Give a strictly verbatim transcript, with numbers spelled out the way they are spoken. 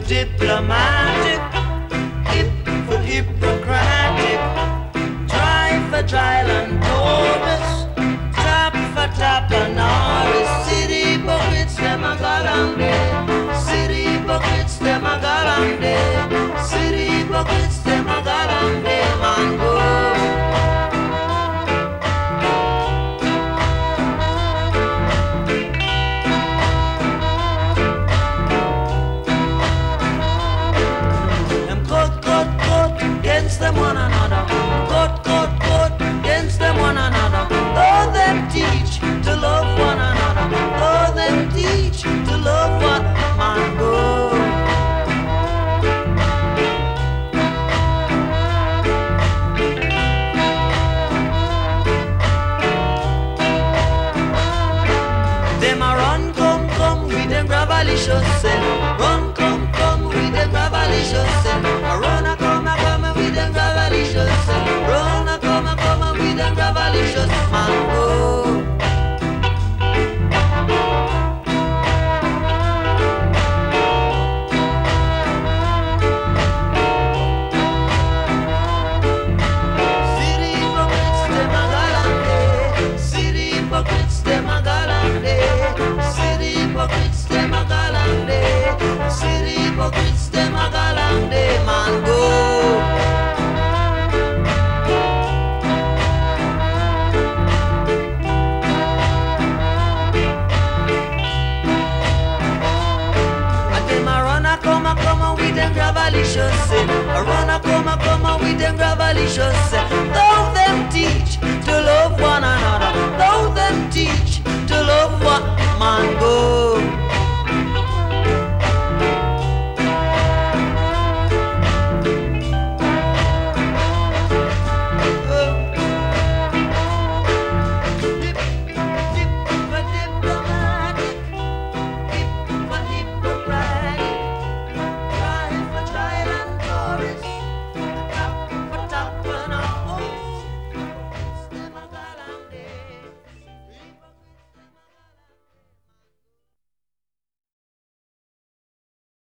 diplomatic, hip for Hippocratic, try for trial and Taurus, tap for tap and Norris, city buckets, them a got on there, city buckets, them a got on there, city buckets, them a got on there, man go. Them one another, cut, cut, cut against them one another. Oh, them teach to love one another. Oh, them teach to love one man go. Them a run, come, come with them gravalicious self. Run, come, come with them gravalicious self. A run, a come, a come with them gravalicious self. Run, a come, a come with them gravalicious man go. City hypocrites, them a galante. City hypocrites, them a galante. City hypocrites, them a galante. City hypocrites, them a galante. Man go. Come with them gravalicious, a run a come a come with them gravalicious.